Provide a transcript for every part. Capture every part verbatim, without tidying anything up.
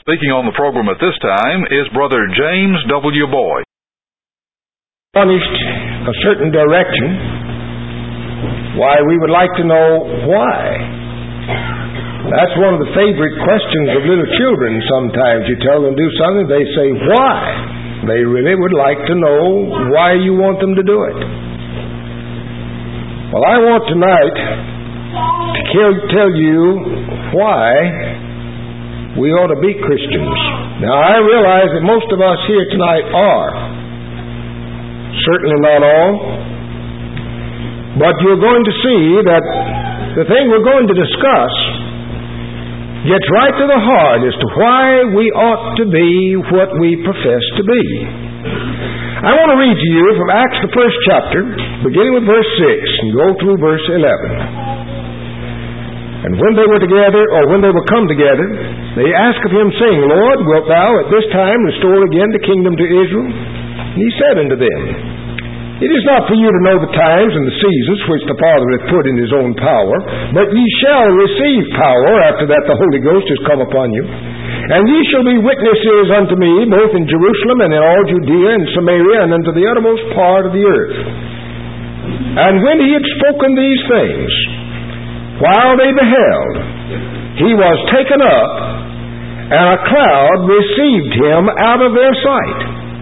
Speaking on the program at this time is Brother James W. Boyd. Punished a certain direction. Why, we would like to know why. That's one of the favorite questions of little children sometimes. You tell them to do something, they say, why? They really would like to know why you want them to do it. Well, I want tonight to tell you why we ought to be Christians. Now, I realize that most of us here tonight are. Certainly not all. But you're going to see that the thing we're going to discuss gets right to the heart as to why we ought to be what we profess to be. I want to read to you from Acts, the first chapter, beginning with verse six, and go through verse eleven. And when they were together, or when they were come together, they asked of him, saying, Lord, wilt thou at this time restore again the kingdom to Israel? And he said unto them, It is not for you to know the times and the seasons which the Father hath put in his own power, but ye shall receive power after that the Holy Ghost is come upon you. And ye shall be witnesses unto me, both in Jerusalem and in all Judea and Samaria, and unto the uttermost part of the earth. And when he had spoken these things, while they beheld, he was taken up, and a cloud received him out of their sight.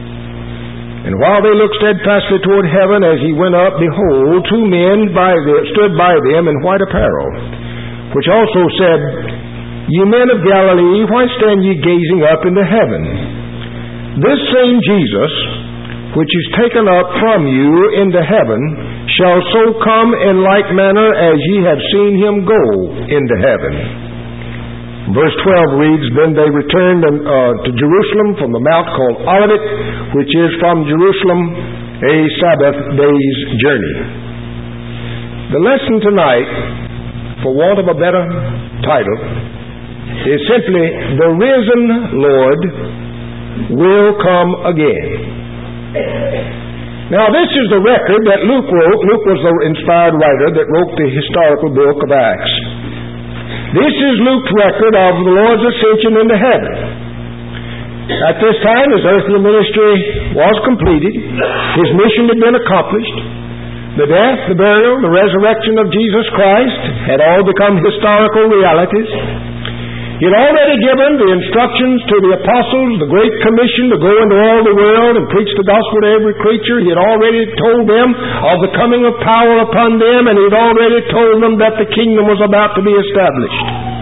And while they looked steadfastly toward heaven as he went up, behold, two men by the, stood by them in white apparel, which also said, Ye men of Galilee, why stand ye gazing up into heaven? This same Jesus, which is taken up from you into heaven, shall so come in like manner as ye have seen him go into heaven. Verse twelve reads, Then they returned uh, to Jerusalem from the mount called Olivet, which is from Jerusalem a Sabbath day's journey. The lesson tonight, for want of a better title, is simply, The Risen Lord Will Come Again. Now, this is the record that Luke wrote. Luke was the inspired writer that wrote the historical book of Acts. This is Luke's record of the Lord's ascension into heaven. At this time, his earthly ministry was completed. His mission had been accomplished. The death, the burial, the resurrection of Jesus Christ had all become historical realities. He had already given the instructions to the apostles, the Great Commission to go into all the world and preach the gospel to every creature. He had already told them of the coming of power upon them, and he had already told them that the kingdom was about to be established.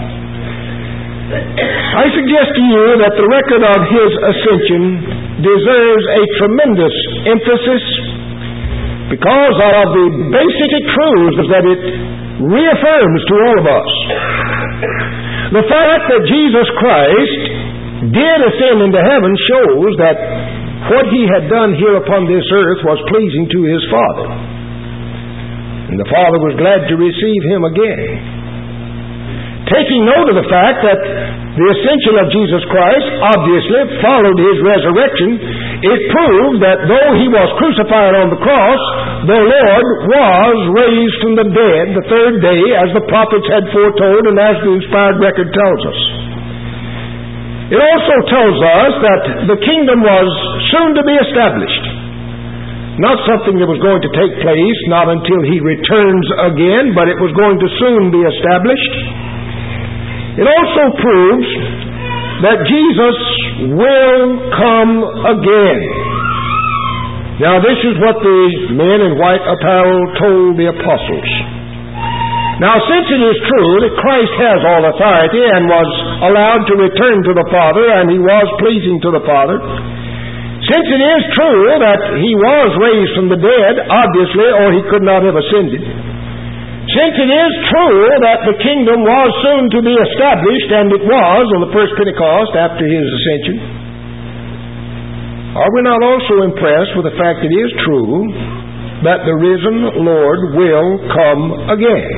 I suggest to you that the record of his ascension deserves a tremendous emphasis because of the basic truths that it reaffirms to all of us. The fact that Jesus Christ did ascend into heaven shows that what he had done here upon this earth was pleasing to his Father. And the Father was glad to receive him again. Taking note of the fact that the ascension of Jesus Christ obviously followed his resurrection, it proved that though he was crucified on the cross, the Lord was raised from the dead the third day, as the prophets had foretold and as the inspired record tells us. It also tells us that the kingdom was soon to be established. Not something that was going to take place not until he returns again, but it was going to soon be established. It also proves that Jesus will come again. Now, this is what the men in white apparel told the apostles. Now, since it is true that Christ has all authority and was allowed to return to the Father, and he was pleasing to the Father, since it is true that he was raised from the dead, obviously, or he could not have ascended, since it is true that the kingdom was soon to be established, and it was on the first Pentecost after his ascension, are we not also impressed with the fact it is true that the risen Lord will come again?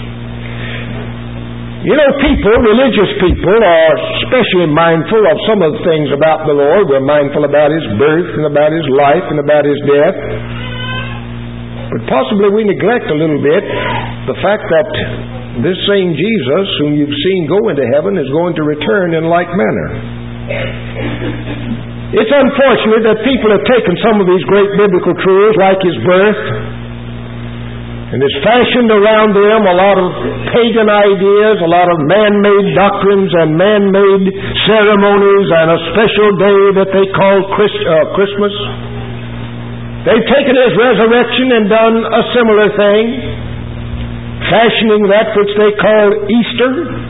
You know, people, religious people, are especially mindful of some of the things about the Lord. We're mindful about his birth and about his life and about his death. But possibly we neglect a little bit the fact that this same Jesus, whom you've seen go into heaven, is going to return in like manner. It's unfortunate that people have taken some of these great biblical truths, like His birth, and has fashioned around them a lot of pagan ideas, a lot of man-made doctrines and man-made ceremonies, and a special day that they call Christ, uh, Christmas. They've taken His resurrection and done a similar thing, fashioning that which they call Easter.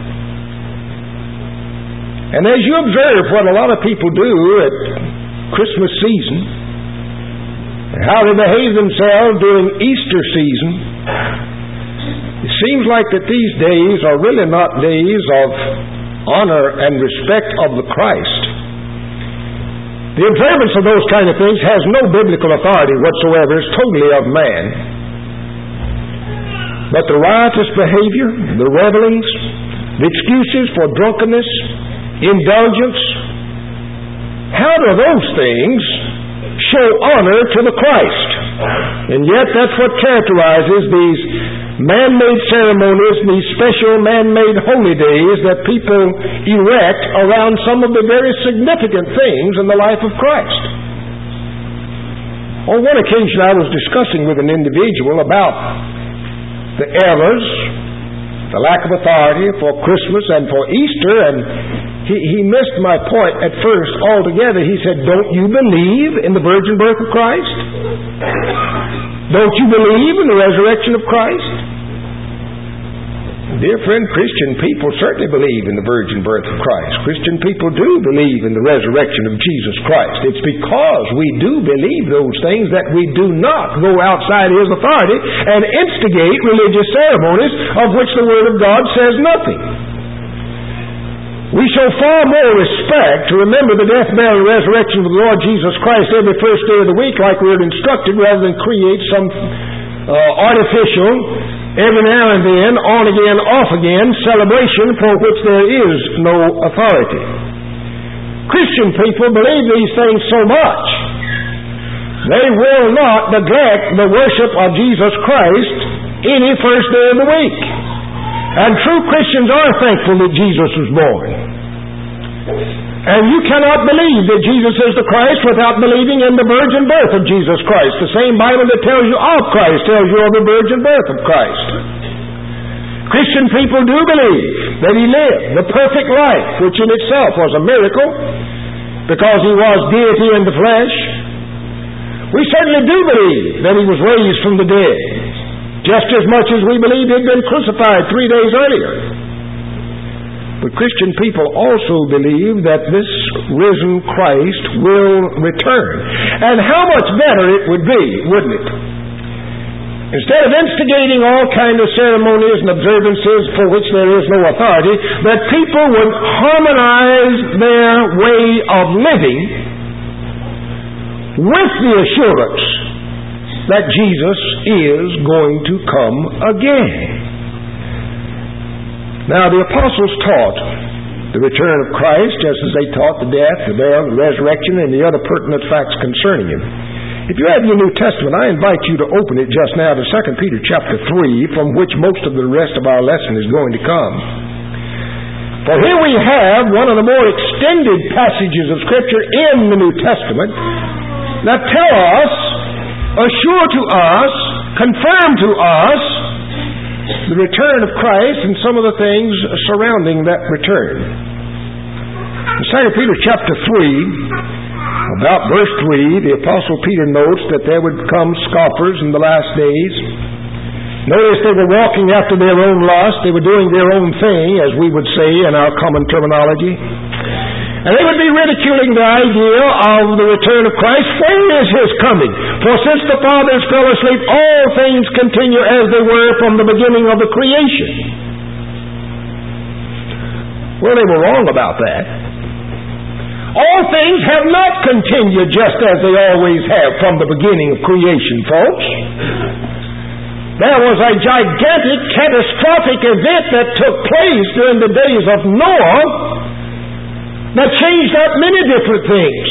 And as you observe what a lot of people do at Christmas season, and how they behave themselves during Easter season, it seems like that these days are really not days of honor and respect of the Christ. The observance of those kind of things has no biblical authority whatsoever. It's totally of man. But the riotous behavior, the revelings, the excuses for drunkenness, indulgence, how do those things show honor to the Christ? And yet that's what characterizes these man-made ceremonies, these special man-made holy days that people erect around some of the very significant things in the life of Christ. On one occasion I was discussing with an individual about the errors, the lack of authority for Christmas and for Easter, and he, he missed my point at first altogether. He said, "Don't you believe in the virgin birth of Christ? Don't you believe in the resurrection of Christ?" Dear friend, Christian people certainly believe in the virgin birth of Christ. Christian people do believe in the resurrection of Jesus Christ. It's because we do believe those things that we do not go outside His authority and instigate religious ceremonies of which the Word of God says nothing. We show far more respect to remember the death, burial, and resurrection of the Lord Jesus Christ every first day of the week like we're instructed, rather than create some uh, artificial, every now and then, on again, off again celebration for which there is no authority. Christian people believe these things so much, they will not neglect the worship of Jesus Christ any first day of the week. And true Christians are thankful that Jesus was born. And you cannot believe that Jesus is the Christ without believing in the virgin birth of Jesus Christ. The same Bible that tells you of Christ tells you of the virgin birth of Christ. Christian people do believe that He lived the perfect life, which in itself was a miracle, because He was deity in the flesh. We certainly do believe that He was raised from the dead, just as much as we believe He had been crucified three days earlier. But Christian people also believe that this risen Christ will return. And how much better it would be, wouldn't it? Instead of instigating all kinds of ceremonies and observances for which there is no authority, that people would harmonize their way of living with the assurance that Jesus is going to come again. Now, the apostles taught the return of Christ, just as they taught the death, the burial, the resurrection, and the other pertinent facts concerning Him. If you have your New Testament, I invite you to open it just now to Second Peter chapter three, from which most of the rest of our lesson is going to come. For here we have one of the more extended passages of Scripture in the New Testament that tell us, assure to us, confirm to us, the return of Christ and some of the things surrounding that return. In Second Peter chapter three, about verse three, the Apostle Peter notes that there would come scoffers in the last days. Notice they were walking after their own lust. They were doing their own thing, as we would say in our common terminology. And they would be ridiculing the idea of the return of Christ. When is His coming? For since the fathers fell asleep, all things continue as they were from the beginning of the creation. Well, they were wrong about that. All things have not continued just as they always have from the beginning of creation, folks. There was a gigantic, catastrophic event that took place during the days of Noah that changed up many different things.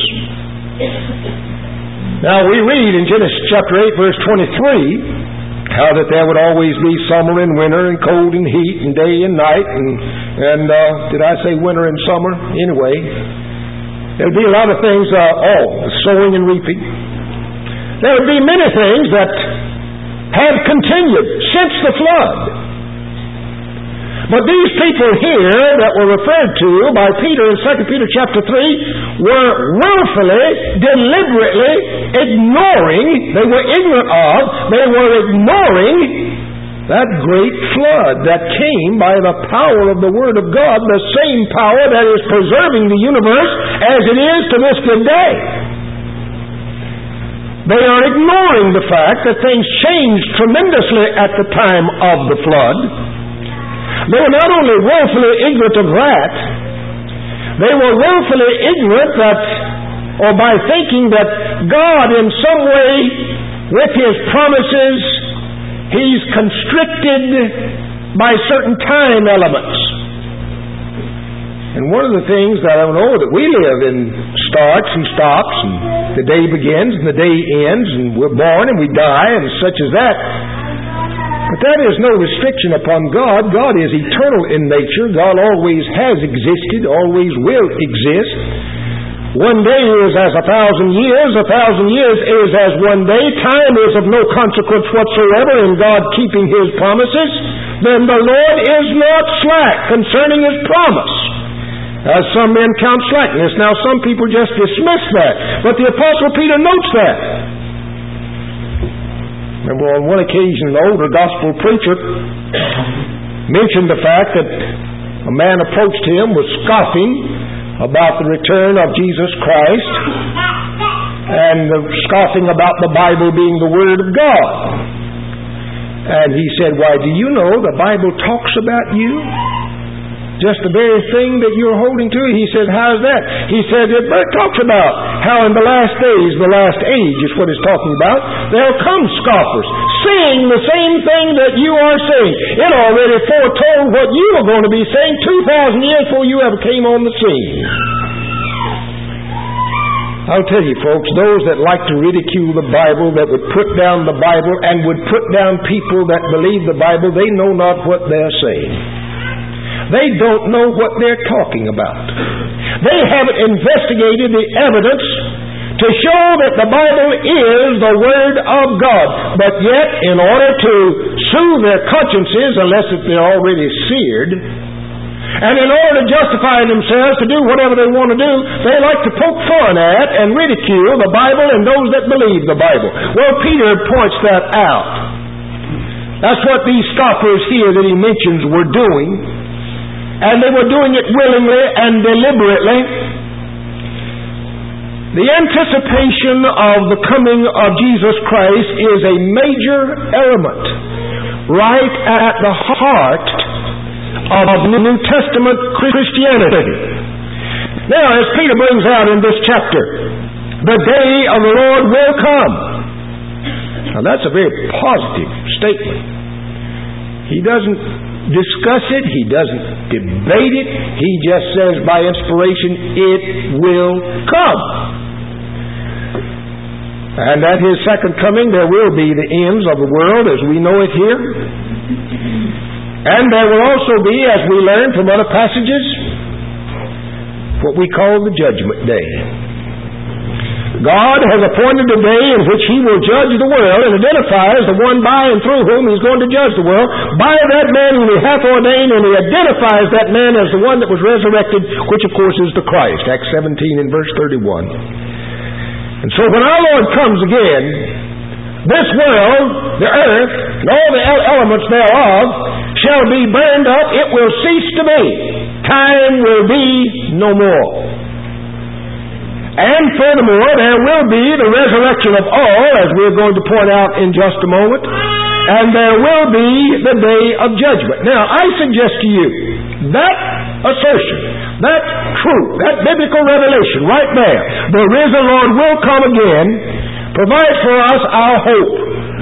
Now we read in Genesis chapter eight verse twenty-three how that there would always be summer and winter and cold and heat and day and night and, and uh, did I say winter and summer? Anyway, There'll be a lot of things, uh, oh, sowing and reaping. There will be many things that have continued since the flood. But these people here that were referred to by Peter in Second Peter chapter three were willfully, deliberately ignoring, they were ignorant of, they were ignoring that great flood that came by the power of the Word of God, the same power that is preserving the universe as it is to this good day. They are ignoring the fact that things changed tremendously at the time of the flood. They were not only willfully ignorant of that, they were willfully ignorant that, or by thinking that God in some way, with His promises, He's constricted by certain time elements. And one of the things that I know that we live in starts and stops, and the day begins and the day ends, and we're born and we die, and such as that. But that is no restriction upon God. God is eternal in nature. God always has existed, always will exist. One day is as a thousand years, a thousand years is as one day. Time is of no consequence whatsoever in God keeping His promises. Then the Lord is not slack concerning His promise, as some men count slackness. Now some people just dismiss that, but the Apostle Peter notes that. Remember, on one occasion, an older gospel preacher mentioned the fact that a man approached him was scoffing about the return of Jesus Christ and scoffing about the Bible being the Word of God. And he said, "Why, do you know the Bible talks about you? Just the very thing that you're holding to." He said, "How's that?" He said, "It talks about how in the last days, the last age is what it's talking about, there'll come scoffers, saying the same thing that you are saying. It already foretold what you were going to be saying two thousand years before you ever came on the scene." I'll tell you, folks, those that like to ridicule the Bible, that would put down the Bible and would put down people that believe the Bible, they know not what they're saying. They don't know what they're talking about. They haven't investigated the evidence to show that the Bible is the Word of God. But yet, in order to soothe their consciences, unless they're already seared, and in order to justify themselves to do whatever they want to do, they like to poke fun at and ridicule the Bible and those that believe the Bible. Well, Peter points that out. That's what these scoffers here that he mentions were doing. And they were doing it willingly and deliberately. The anticipation of the coming of Jesus Christ is a major element right at the heart of New Testament Christianity. Now, as Peter brings out in this chapter, the day of the Lord will come. Now, that's a very positive statement. He doesn't discuss it. He doesn't debate it. He just says by inspiration, it will come. And at His second coming, there will be the ends of the world as we know it here. And there will also be, as we learn from other passages, what we call the Judgment Day. God has appointed a day in which He will judge the world and identifies the one by and through whom He's going to judge the world by that man whom He hath ordained, and He identifies that man as the one that was resurrected, which of course is the Christ. Acts seventeen and verse thirty-one. And so when our Lord comes again, this world, the earth, and all the elements thereof shall be burned up. It will cease to be. Time will be no more. And furthermore, there will be the resurrection of all, as we're going to point out in just a moment, and there will be the day of judgment. Now, I suggest to you that assertion, that truth, that biblical revelation right there, the risen Lord will come again, provides for us our hope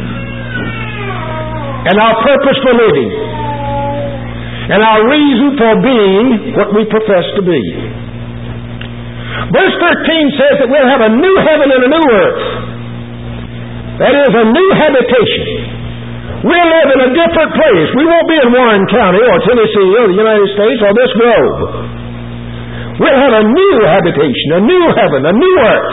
and our purpose for living and our reason for being what we profess to be. Verse thirteen says that we'll have a new heaven and a new earth. That is, a new habitation. We'll live in a different place. We won't be in Warren County or Tennessee or the United States or this globe. We'll have a new habitation, a new heaven, a new earth.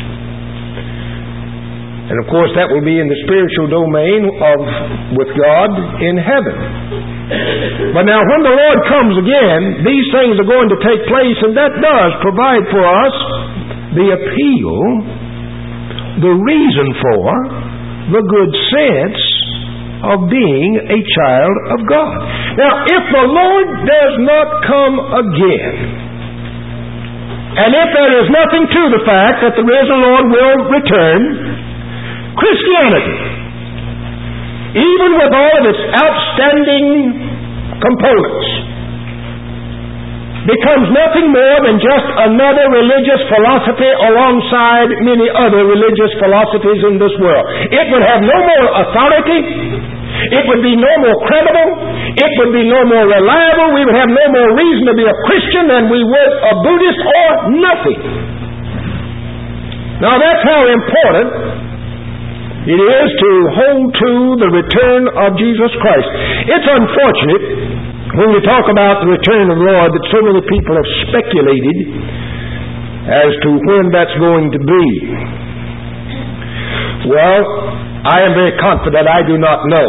And of course that will be in the spiritual domain of with God in heaven. But now when the Lord comes again, these things are going to take place, and that does provide for us the appeal, the reason for, the good sense of being a child of God. Now, if the Lord does not come again, and if there is nothing to the fact that the risen Lord will return, Christianity, even with all of its outstanding components, becomes nothing more than just another religious philosophy alongside many other religious philosophies in this world. It would have no more authority. It would be no more credible. It would be no more reliable. We would have no more reason to be a Christian than we would a Buddhist or nothing. Now that's how important it is to hold to the return of Jesus Christ. It's unfortunate when we talk about the return of the Lord that so many people have speculated as to when that's going to be. Well, I am very confident I do not know.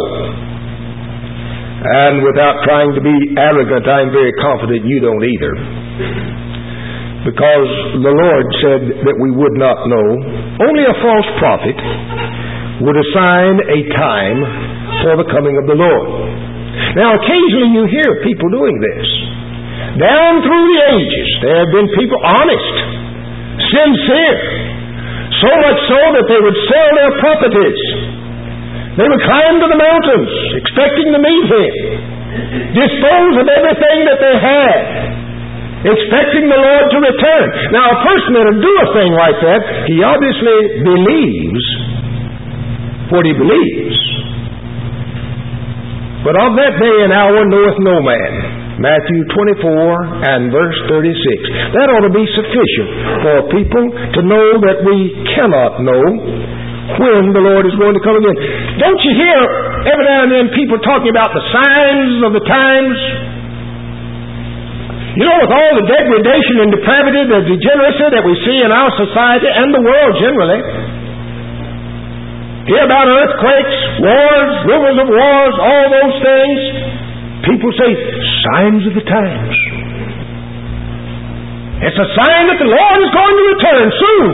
And without trying to be arrogant, I am very confident you don't either. Because the Lord said that we would not know. Only a false prophet would assign a time for the coming of the Lord. Now, occasionally you hear people doing this. Down through the ages, there have been people honest, sincere, so much so that they would sell their properties. They would climb to the mountains, expecting to meet Him, dispose of everything that they had, expecting the Lord to return. Now, a person that will do a thing like that, he obviously believes what he believes. But of that day and hour knoweth no man. Matthew twenty-four and verse thirty-six. That ought to be sufficient for people to know that we cannot know when the Lord is going to come again. Don't you hear every now and then people talking about the signs of the times? You know, with all the degradation and depravity, the degeneracy that we see in our society and the world generally, hear about earthquakes, wars, rumors of wars, all those things. People say, signs of the times. It's a sign that the Lord is going to return soon.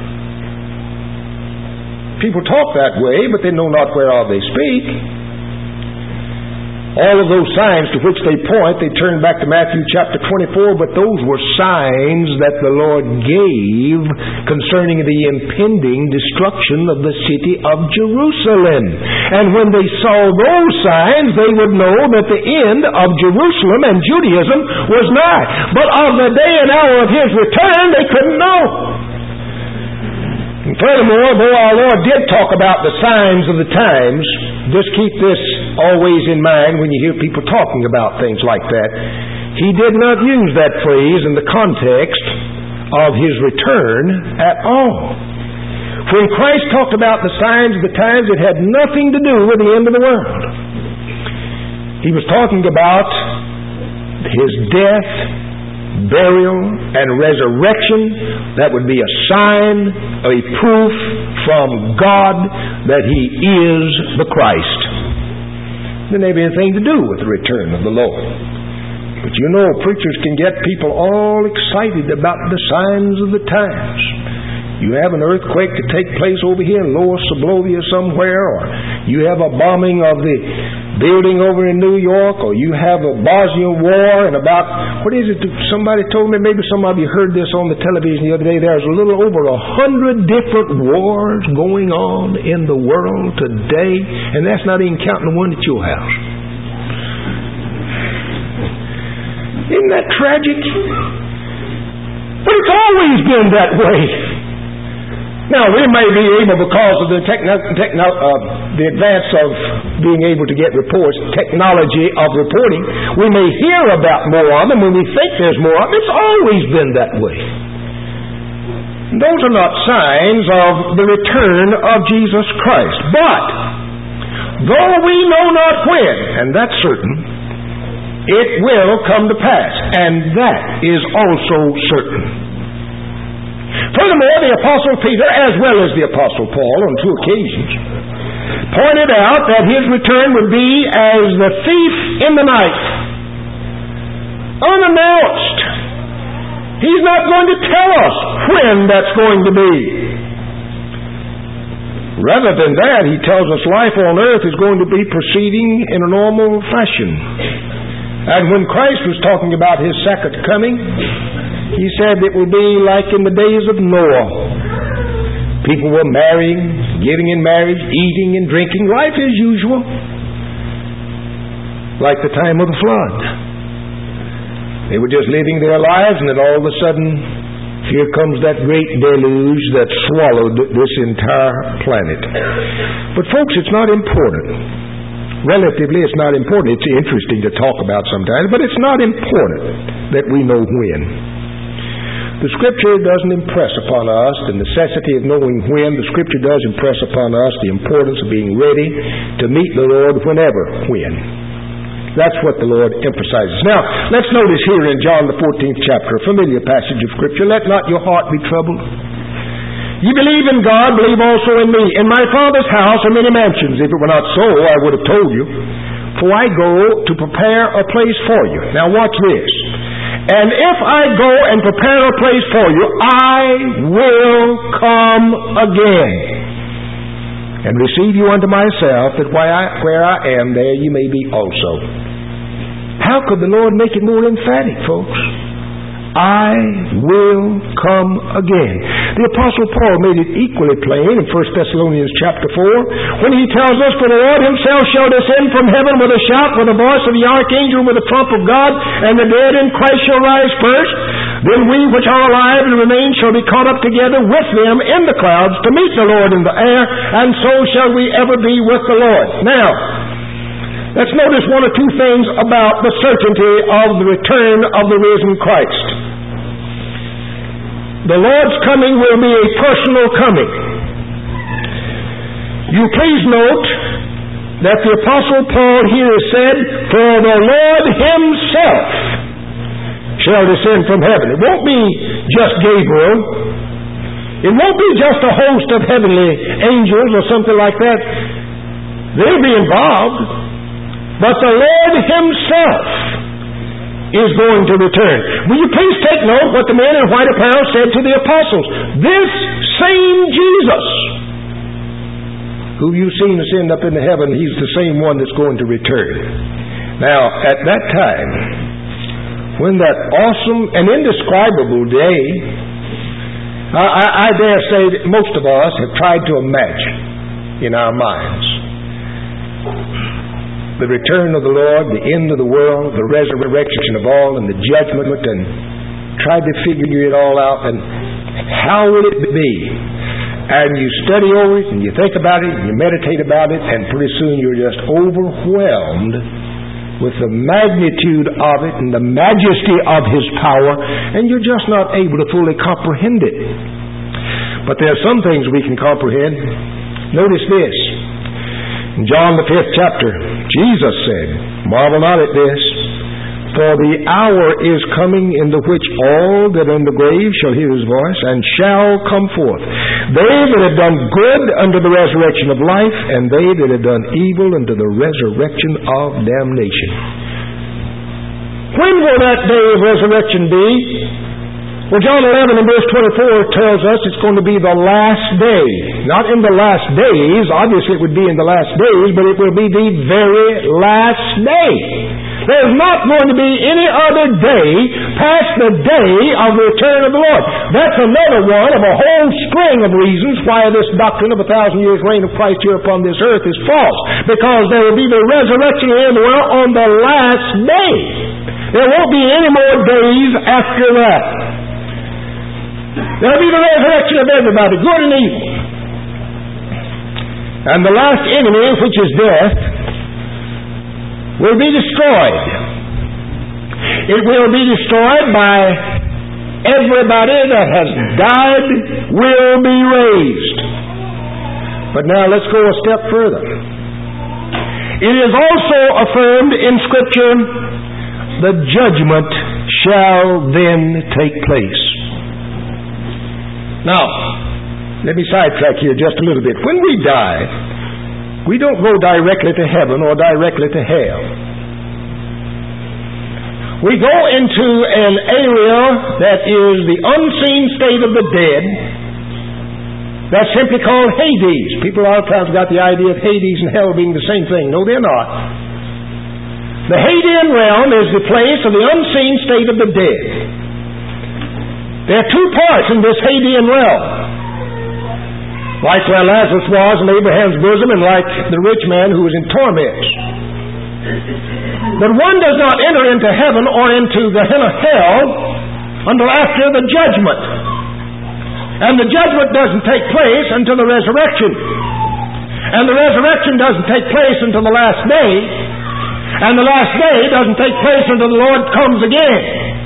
People talk that way, but they know not whereof they speak. All of those signs to which they point, they turn back to Matthew chapter twenty-four, but those were signs that the Lord gave concerning the impending destruction of the city of Jerusalem. And when they saw those signs, they would know that the end of Jerusalem and Judaism was nigh. But of the day and hour of His return, they couldn't know. And furthermore, though our Lord did talk about the signs of the times, just keep this always in mind when you hear people talking about things like that. He did not use that phrase in the context of His return at all. When Christ talked about the signs of the times, it had nothing to do with the end of the world. He was talking about His death, burial, and resurrection. That would be a sign, a proof from God that He is the Christ. Didn't have anything to do with the return of the Lord. But you know, preachers can get people all excited about the signs of the times. You have an earthquake to take place over here in Lower Sublovia somewhere, or you have a bombing of the building over in New York, or you have a Bosnian war, and about, what is it, somebody told me, maybe some of you heard this on the television the other day, there's a little over a hundred different wars going on in the world today, and that's not even counting the one at your house. Isn't that tragic? But it's always been that way. Now, we may be able, because of the techno, techno, uh, the advance of being able to get reports, technology of reporting, we may hear about more of them when we think there's more of them. It's always been that way. Those are not signs of the return of Jesus Christ. But, though we know not when, and that's certain, It will come to pass, and that is also certain. Furthermore, the Apostle Peter, as well as the Apostle Paul on two occasions, pointed out that his return would be as the thief in the night, unannounced. He's not going to tell us when that's going to be. Rather than that, he tells us life on earth is going to be proceeding in a normal fashion. And when Christ was talking about His second coming, He said it will be like in the days of Noah. People were marrying, giving in marriage, eating and drinking, life as usual, like the time of the flood. They were just living their lives, and then all of a sudden, here comes that great deluge that swallowed this entire planet. But folks, it's not important. Relatively, it's not important. It's interesting to talk about sometimes, but it's not important that we know when. The Scripture doesn't impress upon us the necessity of knowing when. The Scripture does impress upon us the importance of being ready to meet the Lord whenever, when. That's what the Lord emphasizes. Now, let's notice here in John the fourteenth chapter, a familiar passage of Scripture. Let not your heart be troubled. You believe in God, believe also in me. In my Father's house are many mansions. If it were not so, I would have told you. For I go to prepare a place for you. Now watch this. And if I go and prepare a place for you, I will come again and receive you unto myself, that where I, where I am, there you may be also. How could the Lord make it more emphatic, folks? I will come again. The Apostle Paul made it equally plain in First Thessalonians chapter four, when he tells us, For the Lord himself shall descend from heaven with a shout, with the voice of the archangel, with the trump of God, and the dead in Christ shall rise first. Then we which are alive and remain shall be caught up together with them in the clouds to meet the Lord in the air, and so shall we ever be with the Lord. Now, let's notice one or two things about the certainty of the return of the risen Christ. The Lord's coming will be a personal coming. You please note that the Apostle Paul here said, For the Lord himself shall descend from heaven. It won't be just Gabriel. It won't be just a host of heavenly angels or something like that. They'll be involved. But the Lord himself is going to return. Will you please take note what the man in white apparel said to the apostles? This same Jesus, who you've seen ascend up into heaven, he's the same one that's going to return. Now, at that time, when that awesome and indescribable day, I, I, I dare say that most of us have tried to imagine in our minds the return of the Lord, the end of the world, the resurrection of all, and the judgment, and tried to figure it all out, and how will it be? And you study over it, and you think about it, and you meditate about it, and pretty soon you're just overwhelmed with the magnitude of it and the majesty of His power, and you're just not able to fully comprehend it. But there are some things we can comprehend. Notice this. In John the fifth chapter, Jesus said, Marvel not at this, for the hour is coming in the which all that are in the grave shall hear His voice, and shall come forth. They that have done good unto the resurrection of life, and they that have done evil unto the resurrection of damnation. When will that day of resurrection be? Well, John eleven and verse twenty-four tells us it's going to be the last day. Not in the last days. Obviously it would be in the last days, but it will be the very last day. There's not going to be any other day past the day of the return of the Lord. That's another one of a whole string of reasons why this doctrine of a thousand years reign of Christ here upon this earth is false. Because there will be the resurrection of the world on the last day. There won't be any more days after that. There'll be the resurrection of everybody, good and evil. And the last enemy, which is death, will be destroyed. It will be destroyed by everybody that has died will be raised. But now let's go a step further. It is also affirmed in Scripture the judgment shall then take place. Now, let me sidetrack here just a little bit. When we die, we don't go directly to heaven or directly to hell. We go into an area that is the unseen state of the dead. That's simply called Hades. People a lot of times got the idea of Hades and hell being the same thing. No, they're not. The Hadean realm is the place of the unseen state of the dead. There are two parts in this Hadean realm. Like where Lazarus was in Abraham's bosom, and like the rich man who was in torments. But one does not enter into heaven or into the hell until after the judgment. And the judgment doesn't take place until the resurrection. And the resurrection doesn't take place until the last day. And the last day doesn't take place until the Lord comes again.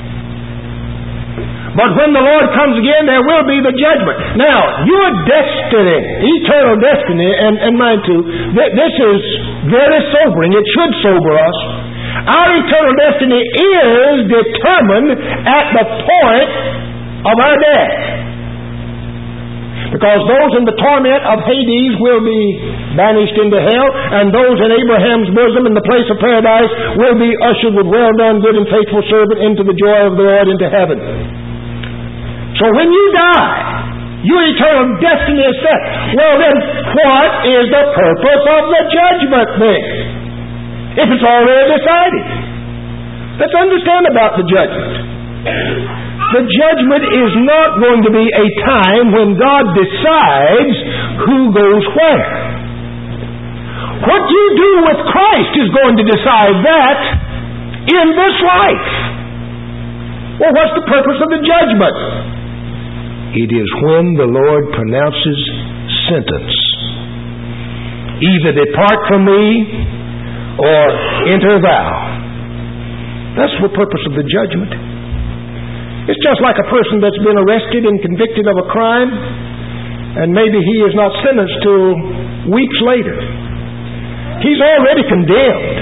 But when the Lord comes again, there will be the judgment. Now, your destiny, eternal destiny, and, and mine too, th- this is very sobering. It should sober us. Our eternal destiny is determined at the point of our death. Because those in the torment of Hades will be banished into hell, and those in Abraham's bosom in the place of paradise will be ushered with well done, good and faithful servant into the joy of the Lord, into heaven. So when you die, your eternal destiny is set. Well then, what is the purpose of the judgment then? If it's already decided. Let's understand about the judgment. The judgment is not going to be a time when God decides who goes where. What you do with Christ is going to decide that in this life. Well, what's the purpose of the judgment? It is when the Lord pronounces sentence. Either depart from me or enter thou. That's the purpose of the judgment. It's just like a person that's been arrested and convicted of a crime, and maybe he is not sentenced till weeks later. He's already condemned.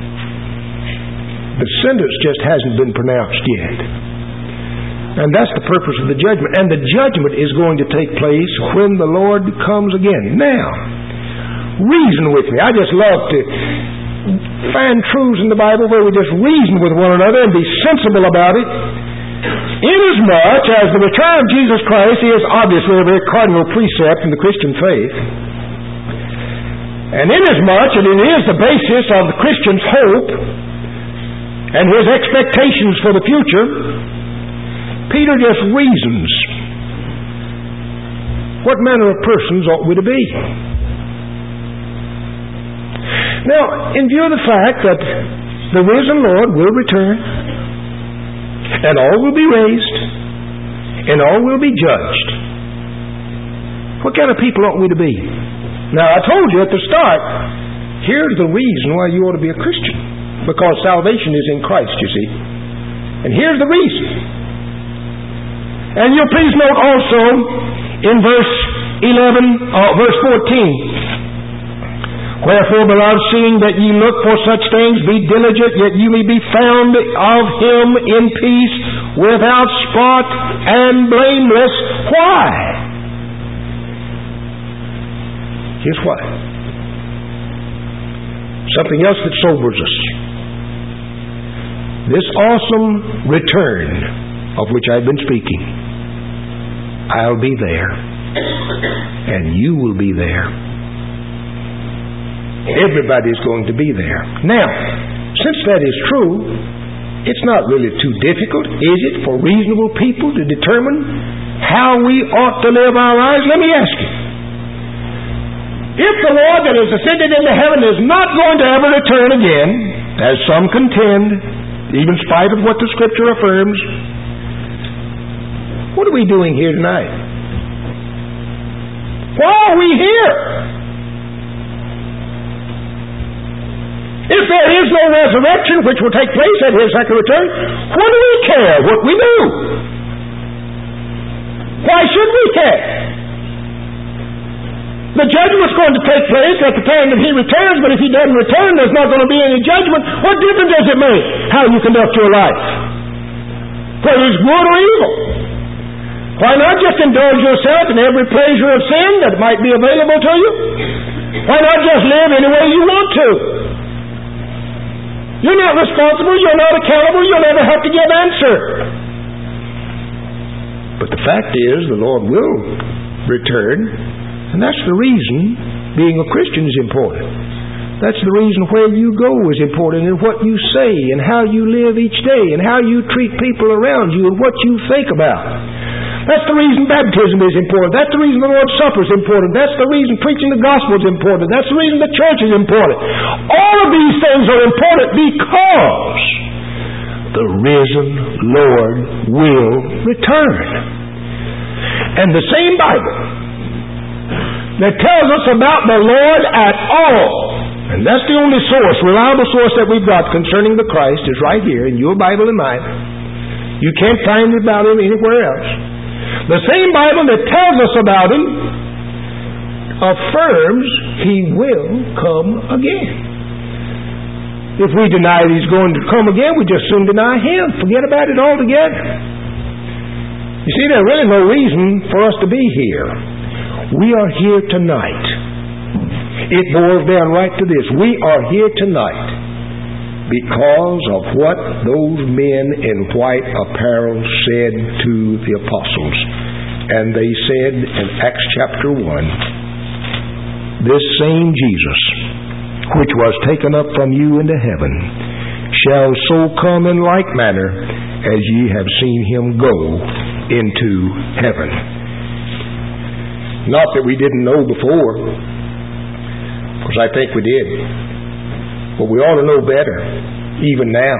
The sentence just hasn't been pronounced yet. And that's the purpose of the judgment. And the judgment is going to take place when the Lord comes again. Now, reason with me. I just love to find truths in the Bible where we just reason with one another and be sensible about it. Inasmuch as the return of Jesus Christ is obviously a very cardinal precept in the Christian faith, and inasmuch as it is the basis of the Christian's hope and his expectations for the future, Peter just reasons. What manner of persons ought we to be? Now, in view of the fact that the risen Lord will return, and all will be raised, and all will be judged, what kind of people ought we to be? Now, I told you at the start, here's the reason why you ought to be a Christian. Because salvation is in Christ, you see. And here's the reason. And you'll please note also in verse eleven, uh, verse fourteen, wherefore, beloved, seeing that ye look for such things, be diligent, yet ye may be found of him in peace, without spot and blameless. Why? Here's why. Something else that sobers us. This awesome return of which I've been speaking, I'll be there, and you will be there. Everybody's going to be there. Now, since that is true, it's not really too difficult, is it, for reasonable people to determine how we ought to live our lives? Let me ask you. If the Lord that is ascended into heaven is not going to ever return again, as some contend, even in spite of what the Scripture affirms, what are we doing here tonight? Why are we here? If there is no resurrection, which will take place at His second return, what do we care what we do? Why should we care? The judgment's going to take place at the time that He returns, but if He doesn't return, there's not going to be any judgment. What difference does it make how you conduct your life? Whether it's good or evil. Why not just indulge yourself in every pleasure of sin that might be available to you? Why not just live any way you want to? You're not responsible, you're not accountable, you'll never have to give answer. But the fact is, the Lord will return, and that's the reason being a Christian is important. That's the reason where you go is important, and what you say, and how you live each day, and how you treat people around you, and what you think about. That's the reason baptism is important. That's the reason the Lord's Supper is important. That's the reason preaching the gospel is important. That's the reason the church is important. All of these things are important because the risen Lord will return. And the same Bible that tells us about the Lord at all, and that's the only source, reliable source that we've got concerning the Christ, is right here in your Bible and mine. You can't find it about Him anywhere else. The same Bible that tells us about Him affirms He will come again. If we deny that He's going to come again, we just soon deny Him. Forget about it altogether. You see, there's really no reason for us to be here. We are here tonight. It boils down right to this. We are here tonight because of what those men in white apparel said to the apostles. And they said in Acts chapter one, this same Jesus, which was taken up from you into heaven, shall so come in like manner as ye have seen Him go into heaven. Not that we didn't know before, because I think we did. But we ought to know better, even now.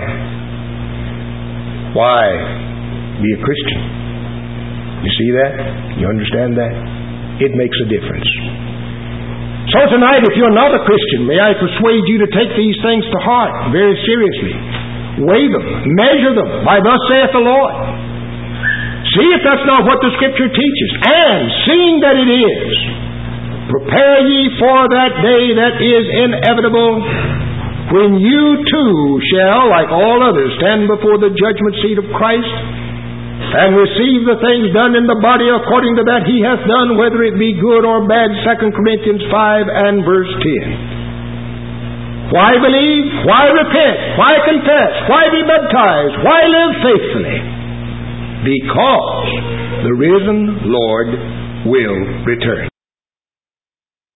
Why be a Christian? You see that? You understand that? It makes a difference. So tonight, if you're not a Christian, may I persuade you to take these things to heart very seriously. Weigh them, measure them by thus saith the Lord. See if that's not what the Scripture teaches. And, seeing that it is, prepare ye for that day that is inevitable, when you too shall, like all others, stand before the judgment seat of Christ, and receive the things done in the body according to that He hath done, whether it be good or bad. Second Corinthians five and verse ten. Why believe? Why repent? Why confess? Why be baptized? Why live faithfully? Because the risen Lord will return.